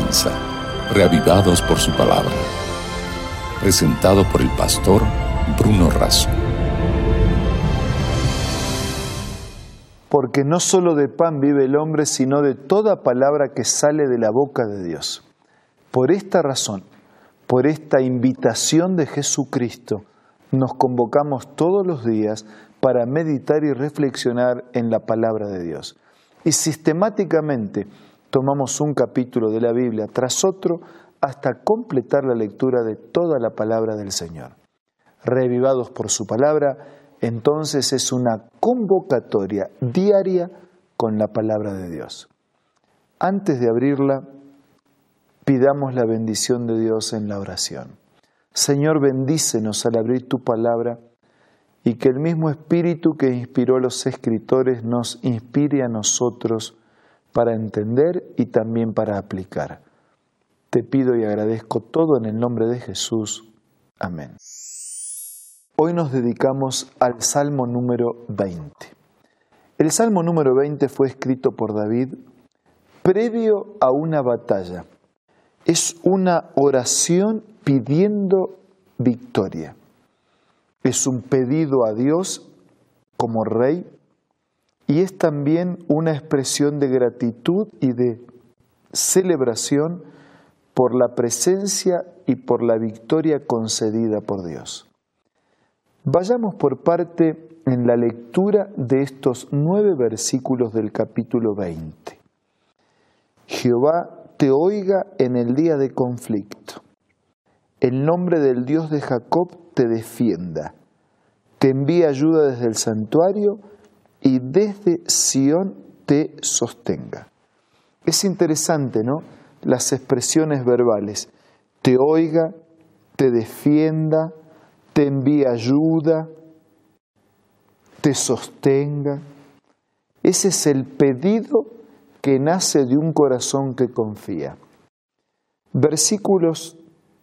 comienza, reavivados por su palabra. Presentado por el pastor Bruno Razo. Porque no solo de pan vive el hombre, sino de toda palabra que sale de la boca de Dios. Por esta razón, por esta invitación de Jesucristo, nos convocamos todos los días para meditar y reflexionar en la palabra de Dios. Y sistemáticamente tomamos un capítulo de la Biblia tras otro hasta completar la lectura de toda la palabra del Señor. Reavivados por su palabra, entonces es una convocatoria diaria con la palabra de Dios. Antes de abrirla, pidamos la bendición de Dios en la oración. Señor, bendícenos al abrir tu palabra y que el mismo Espíritu que inspiró a los escritores nos inspire a nosotros para entender y también para aplicar. Te pido y agradezco todo en el nombre de Jesús. Amén. Hoy nos dedicamos al Salmo número 20. El Salmo número 20 fue escrito por David previo a una batalla. Es una oración pidiendo victoria. Es un pedido a Dios como rey y es también una expresión de gratitud y de celebración por la presencia y por la victoria concedida por Dios. Vayamos por parte en la lectura de estos 9 versículos del capítulo 20. Jehová te oiga en el día de conflicto. El nombre del Dios de Jacob te defienda. Te envíe ayuda desde el santuario y desde Sión te sostenga. Es interesante, ¿no? Las expresiones verbales. Te oiga, te defienda, te envíe ayuda, te sostenga. Ese es el pedido que nace de un corazón que confía. Versículos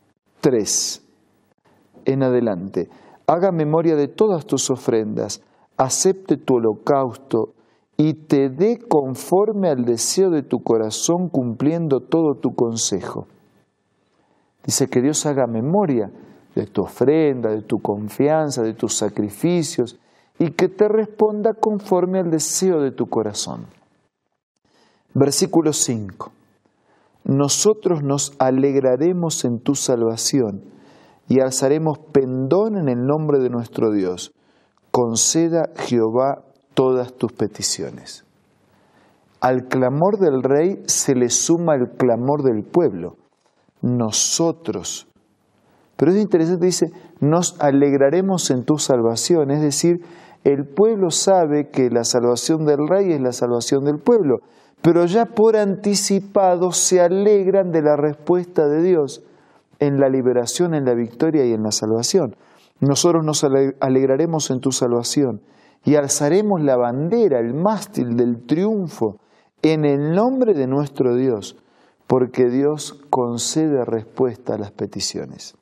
3 en adelante. Haga memoria de todas tus ofrendas, acepte tu holocausto y te dé conforme al deseo de tu corazón, cumpliendo todo tu consejo. Dice que Dios haga memoria de tu ofrenda, de tu confianza, de tus sacrificios, y que te responda conforme al deseo de tu corazón. Versículo 5. Nosotros nos alegraremos en tu salvación y alzaremos pendón en el nombre de nuestro Dios. Conceda Jehová todas tus peticiones. Al clamor del rey se le suma el clamor del pueblo. Nosotros. Pero es interesante, dice, nos alegraremos en tu salvación. Es decir, el pueblo sabe que la salvación del rey es la salvación del pueblo, pero ya por anticipado se alegran de la respuesta de Dios en la liberación, en la victoria y en la salvación. Nosotros nos alegraremos en tu salvación y alzaremos la bandera, el mástil del triunfo en el nombre de nuestro Dios, porque Dios concede respuesta a las peticiones.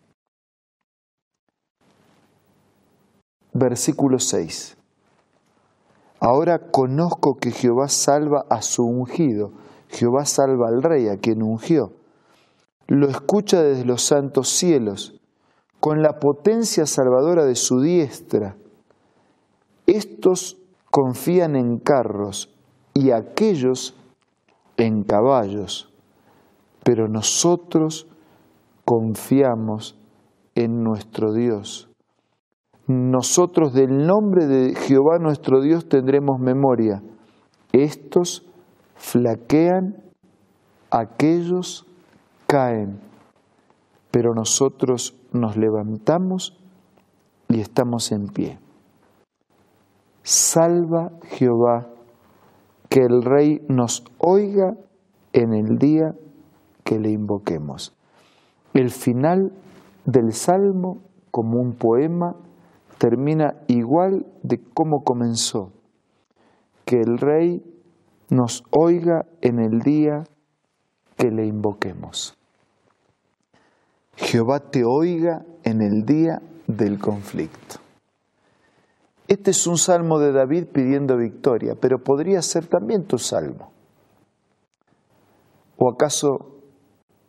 Versículo 6. Ahora conozco que Jehová salva a su ungido, Jehová salva al rey a quien ungió. Lo escucha desde los santos cielos, con la potencia salvadora de su diestra. Estos confían en carros y aquellos en caballos, pero nosotros confiamos en nuestro Dios. Nosotros del nombre de Jehová nuestro Dios tendremos memoria. Estos flaquean, aquellos caen, pero nosotros nos levantamos y estamos en pie. Salva Jehová, que el Rey nos oiga en el día que le invoquemos. El final del Salmo, como un poema, termina igual de cómo comenzó. Que el Rey nos oiga en el día que le invoquemos. Jehová te oiga en el día del conflicto. Este es un salmo de David pidiendo victoria, pero podría ser también tu salmo. ¿O acaso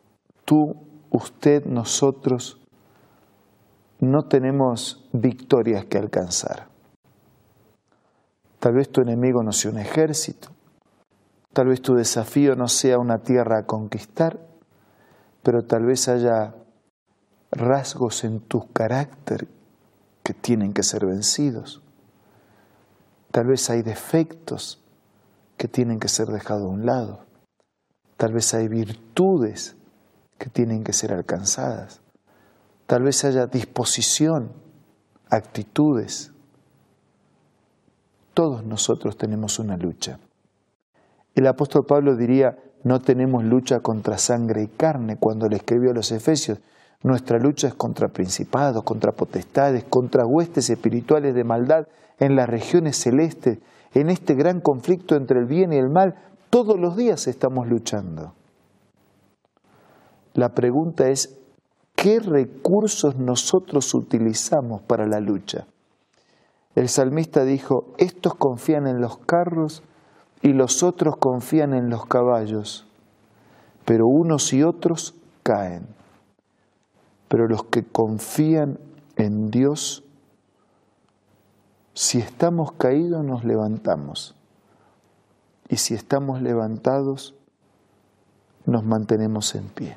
tú, usted, nosotros, no tenemos victorias que alcanzar. Tal vez tu enemigo no sea un ejército, tal vez tu desafío no sea una tierra a conquistar, pero tal vez haya rasgos en tu carácter que tienen que ser vencidos. Tal vez hay defectos que tienen que ser dejados a un lado. Tal vez hay virtudes que tienen que ser alcanzadas. Tal vez haya disposición, actitudes. Todos nosotros tenemos una lucha. El apóstol Pablo diría, no tenemos lucha contra sangre y carne, cuando le escribió a los Efesios. Nuestra lucha es contra principados, contra potestades, contra huestes espirituales de maldad en las regiones celestes. En este gran conflicto entre el bien y el mal, todos los días estamos luchando. La pregunta es, ¿qué recursos nosotros utilizamos para la lucha? El salmista dijo, estos confían en los carros y los otros confían en los caballos, pero unos y otros caen. Pero los que confían en Dios, si estamos caídos nos levantamos, y si estamos levantados nos mantenemos en pie.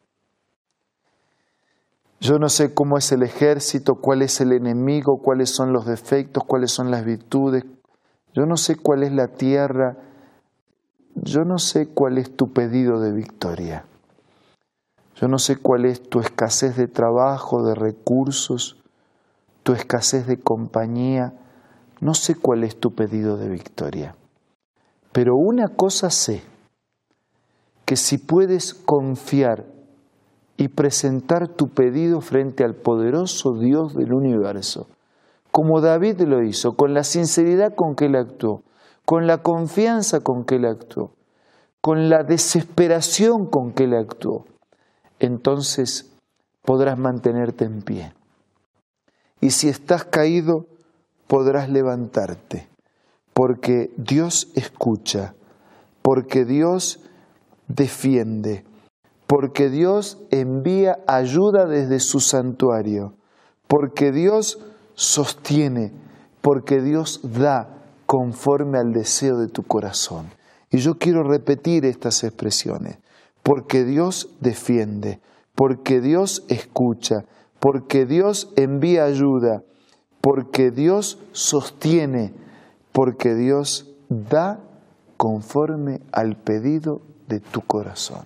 Yo no sé cómo es el ejército, cuál es el enemigo, cuáles son los defectos, cuáles son las virtudes. Yo no sé cuál es la tierra. Yo no sé cuál es tu pedido de victoria. Yo no sé cuál es tu escasez de trabajo, de recursos, tu escasez de compañía. No sé cuál es tu pedido de victoria. Pero una cosa sé, que si puedes confiar y presentar tu pedido frente al poderoso Dios del universo, como David lo hizo, con la sinceridad con que él actuó, con la confianza con que él actuó, con la desesperación con que él actuó, entonces podrás mantenerte en pie. Y si estás caído, podrás levantarte, porque Dios escucha, porque Dios defiende, porque Dios envía ayuda desde su santuario, porque Dios sostiene, porque Dios da conforme al deseo de tu corazón. Y yo quiero repetir estas expresiones, porque Dios defiende, porque Dios escucha, porque Dios envía ayuda, porque Dios sostiene, porque Dios da conforme al pedido de tu corazón.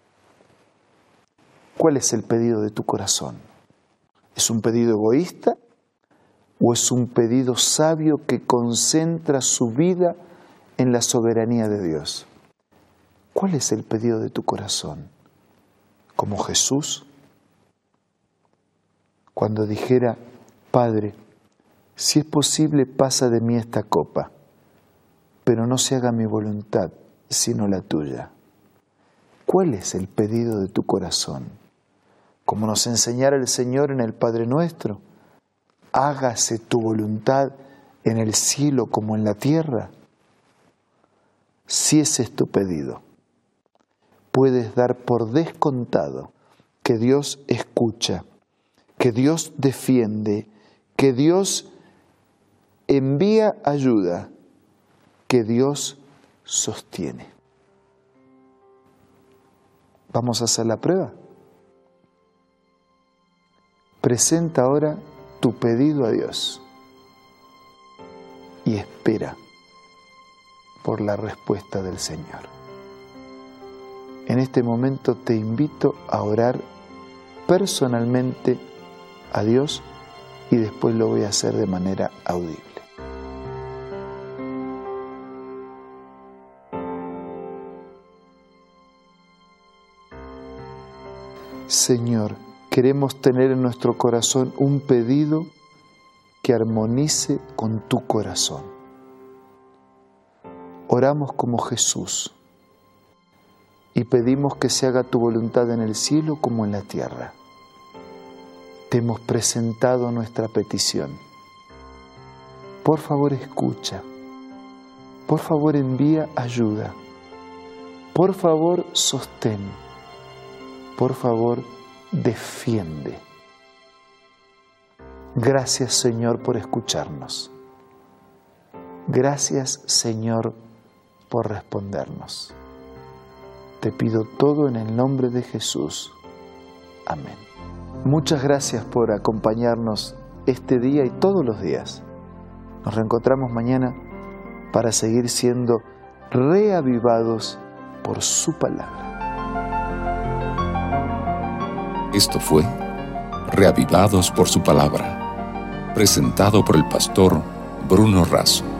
¿Cuál es el pedido de tu corazón? ¿Es un pedido egoísta o es un pedido sabio que concentra su vida en la soberanía de Dios? ¿Cuál es el pedido de tu corazón? ¿Como Jesús? Cuando dijera, Padre, si es posible pasa de mí esta copa, pero no se haga mi voluntad sino la tuya. ¿Cuál es el pedido de tu corazón? Como nos enseñara el Señor en el Padre Nuestro, hágase tu voluntad en el cielo como en la tierra. Si ese es tu pedido, puedes dar por descontado que Dios escucha, que Dios defiende, que Dios envía ayuda, que Dios sostiene. ¿Vamos a hacer la prueba? Presenta ahora tu pedido a Dios y espera por la respuesta del Señor. En este momento te invito a orar personalmente a Dios y después lo voy a hacer de manera audible. Señor, queremos tener en nuestro corazón un pedido que armonice con tu corazón. Oramos como Jesús y pedimos que se haga tu voluntad en el cielo como en la tierra. Te hemos presentado nuestra petición. Por favor, escucha. Por favor, envía ayuda. Por favor, sostén. por favor, defiende. Gracias, Señor, por escucharnos. Gracias, Señor, por respondernos. Te pido todo en el nombre de Jesús. Amén. Muchas gracias por acompañarnos este día y todos los días. Nos reencontramos mañana para seguir siendo reavivados por su palabra. Esto fue Reavivados por su palabra, presentado por el pastor Bruno Razo.